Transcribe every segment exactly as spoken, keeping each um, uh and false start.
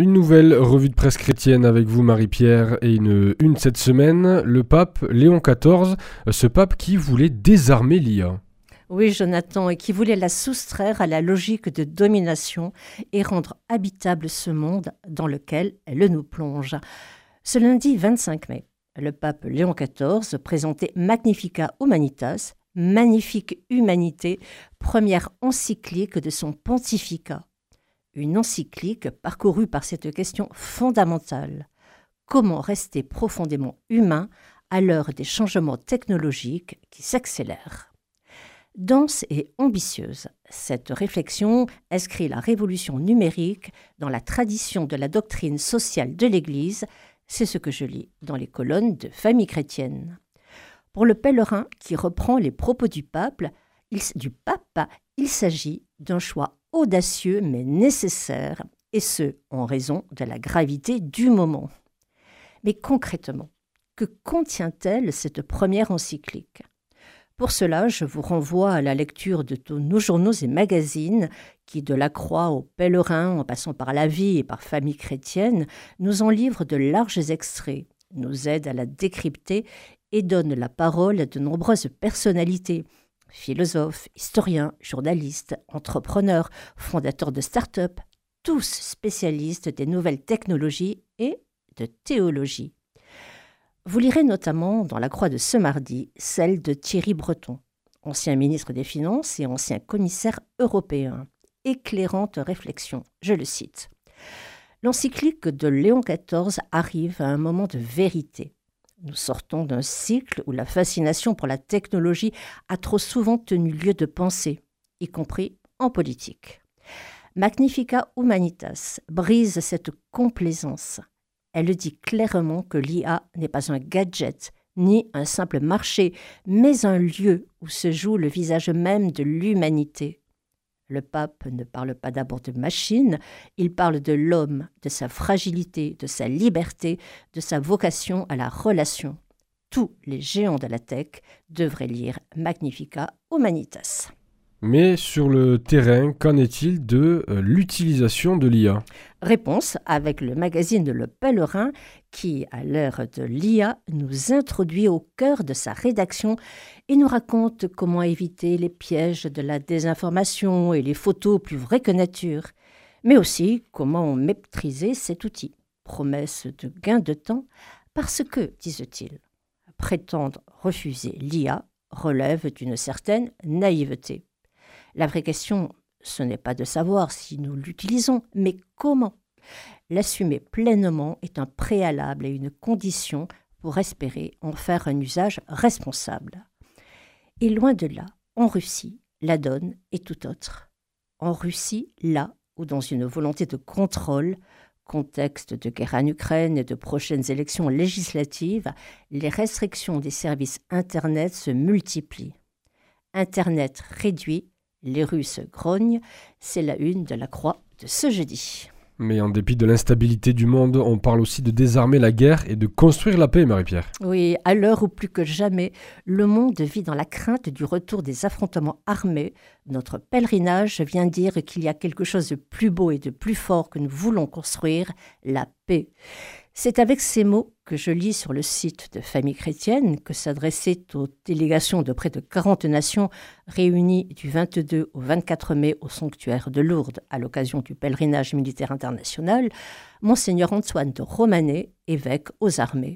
Une nouvelle revue de presse chrétienne avec vous Marie-Pierre et une une cette semaine, le pape Léon quatorze, ce pape qui voulait désarmer l'I A. Oui, Jonathan, et qui voulait la soustraire à la logique de domination et rendre habitable ce monde dans lequel elle nous plonge. Ce lundi vingt-cinq mai, le pape Léon quatorze présentait Magnificat Humanitas, Magnifique Humanité, première encyclique de son pontificat. Une encyclique parcourue par cette question fondamentale. Comment rester profondément humain à l'heure des changements technologiques qui s'accélèrent ? Dense et ambitieuse, cette réflexion inscrit la révolution numérique dans la tradition de la doctrine sociale de l'Église. C'est ce que je lis dans les colonnes de Famille chrétienne. Pour le pèlerin qui reprend les propos du pape, il, du pape, il s'agit d'un choix audacieux mais nécessaire, et ce, en raison de la gravité du moment. Mais concrètement, que contient-elle cette première encyclique ? Pour cela, je vous renvoie à la lecture de tous nos journaux et magazines qui, de la Croix au Pèlerin, en passant par La Vie et par Famille chrétienne, nous en livrent de larges extraits, nous aident à la décrypter et donnent la parole à de nombreuses personnalités, philosophes, historiens, journalistes, entrepreneurs, fondateurs de start-up, tous spécialistes des nouvelles technologies et de théologie. Vous lirez notamment dans la Croix de ce mardi celle de Thierry Breton, ancien ministre des Finances et ancien commissaire européen. Éclairante réflexion, je le cite. L'encyclique de Léon quatorze arrive à un moment de vérité. Nous sortons d'un cycle où la fascination pour la technologie a trop souvent tenu lieu de pensée, y compris en politique. Magnificat Humanitas brise cette complaisance. Elle dit clairement que l'I A n'est pas un gadget, ni un simple marché, mais un lieu où se joue le visage même de l'humanité. Le pape ne parle pas d'abord de machine, il parle de l'homme, de sa fragilité, de sa liberté, de sa vocation à la relation. Tous les géants de la tech devraient lire Magnificat Humanitas. Mais sur le terrain, qu'en est-il de euh, l'utilisation de l'I A ? Réponse avec le magazine Le Pèlerin qui, à l'ère de l'I A, nous introduit au cœur de sa rédaction et nous raconte comment éviter les pièges de la désinformation et les photos plus vraies que nature, mais aussi comment maîtriser cet outil. Promesse de gain de temps parce que, disent-ils, prétendre refuser l'I A relève d'une certaine naïveté. La vraie question, ce n'est pas de savoir si nous l'utilisons, mais comment. L'assumer pleinement est un préalable et une condition pour espérer en faire un usage responsable. Et loin de là, en Russie, la donne est tout autre. En Russie, là où dans une volonté de contrôle, contexte de guerre en Ukraine et de prochaines élections législatives, les restrictions des services Internet se multiplient. Internet réduit, les Russes grognent, c'est la une de la Croix de ce jeudi. Mais en dépit de l'instabilité du monde, on parle aussi de désarmer la guerre et de construire la paix, Marie-Pierre. Oui, à l'heure où plus que jamais, le monde vit dans la crainte du retour des affrontements armés, notre pèlerinage vient dire qu'il y a quelque chose de plus beau et de plus fort que nous voulons construire, la paix. C'est avec ces mots que je lis sur le site de Famille chrétienne que s'adressait aux délégations de près de quarante nations réunies du vingt-deux au vingt-quatre mai au sanctuaire de Lourdes à l'occasion du pèlerinage militaire international, Monseigneur Antoine de Romanet, évêque aux armées.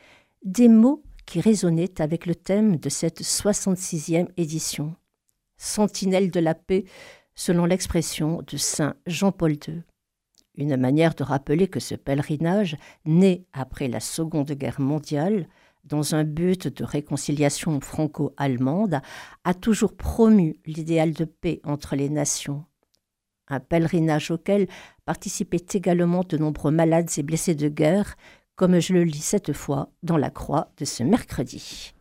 Des mots qui résonnaient avec le thème de cette soixante-sixième édition. Sentinelle de la paix, selon l'expression de saint Jean-Paul deux. Une manière de rappeler que ce pèlerinage, né après la Seconde Guerre mondiale, dans un but de réconciliation franco-allemande, a toujours promu l'idéal de paix entre les nations. Un pèlerinage auquel participaient également de nombreux malades et blessés de guerre, comme je le lis cette fois dans la Croix de ce mercredi.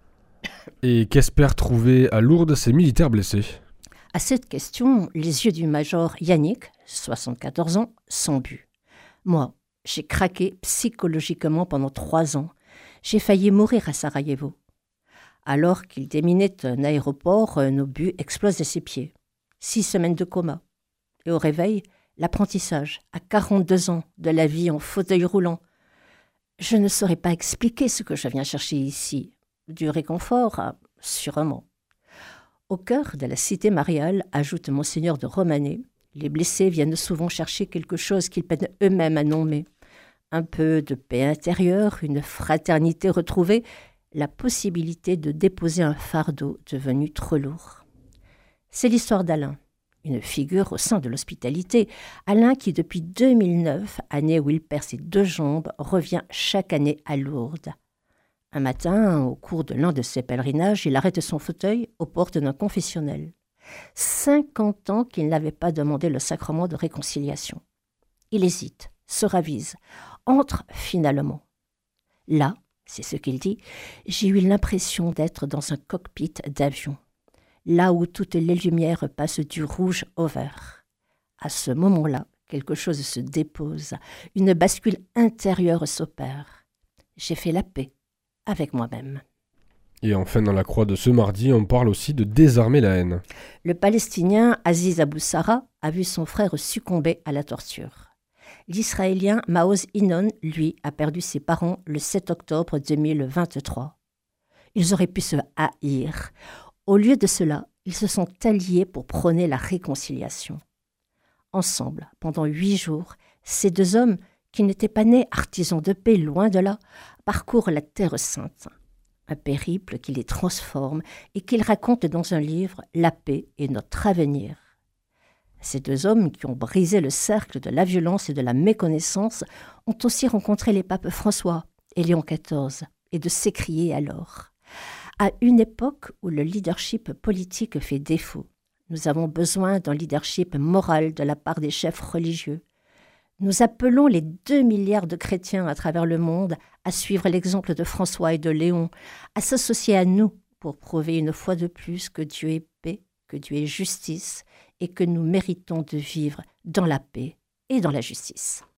Et qu'espèrent trouver à Lourdes ces militaires blessés ? À cette question, les yeux du major Yannick, soixante-quatorze ans, sont but. Moi, j'ai craqué psychologiquement pendant trois ans. J'ai failli mourir à Sarajevo. Alors qu'il déminait un aéroport, un obus explose à ses pieds. Six semaines de coma. Et au réveil, l'apprentissage à quarante-deux ans de la vie en fauteuil roulant. Je ne saurais pas expliquer ce que je viens chercher ici. Du réconfort, sûrement. Au cœur de la cité mariale, ajoute Monseigneur de Romanet, les blessés viennent souvent chercher quelque chose qu'ils peinent eux-mêmes à nommer. Un peu de paix intérieure, une fraternité retrouvée, la possibilité de déposer un fardeau devenu trop lourd. C'est l'histoire d'Alain, une figure au sein de l'hospitalité. Alain qui, depuis deux mille neuf, année où il perd ses deux jambes, revient chaque année à Lourdes. Un matin, au cours de l'un de ses pèlerinages, il arrête son fauteuil aux portes d'un confessionnel. Cinquante ans qu'il n'avait pas demandé le sacrement de réconciliation. Il hésite, se ravise, entre finalement. Là, c'est ce qu'il dit, j'ai eu l'impression d'être dans un cockpit d'avion, là où toutes les lumières passent du rouge au vert. À ce moment-là, quelque chose se dépose, une bascule intérieure s'opère. J'ai fait la paix avec moi-même. Et enfin, dans la croix de ce mardi, on parle aussi de désarmer la haine. Le Palestinien Aziz Abou Sarah a vu son frère succomber à la torture. L'Israélien Maoz Inon, lui, a perdu ses parents le sept octobre deux mille vingt-trois. Ils auraient pu se haïr. Au lieu de cela, ils se sont alliés pour prôner la réconciliation. Ensemble, pendant huit jours, ces deux hommes, qui n'étaient pas nés artisans de paix, loin de là, parcourent la Terre Sainte. Un périple qui les transforme et qu'ils racontent dans un livre « La paix et notre avenir ». Ces deux hommes qui ont brisé le cercle de la violence et de la méconnaissance ont aussi rencontré les papes François et Léon quatorze et de s'écrier alors. À une époque où le leadership politique fait défaut, nous avons besoin d'un leadership moral de la part des chefs religieux. Nous appelons les deux milliards de chrétiens à travers le monde à suivre l'exemple de François et de Léon, à s'associer à nous pour prouver une fois de plus que Dieu est paix, que Dieu est justice et que nous méritons de vivre dans la paix et dans la justice.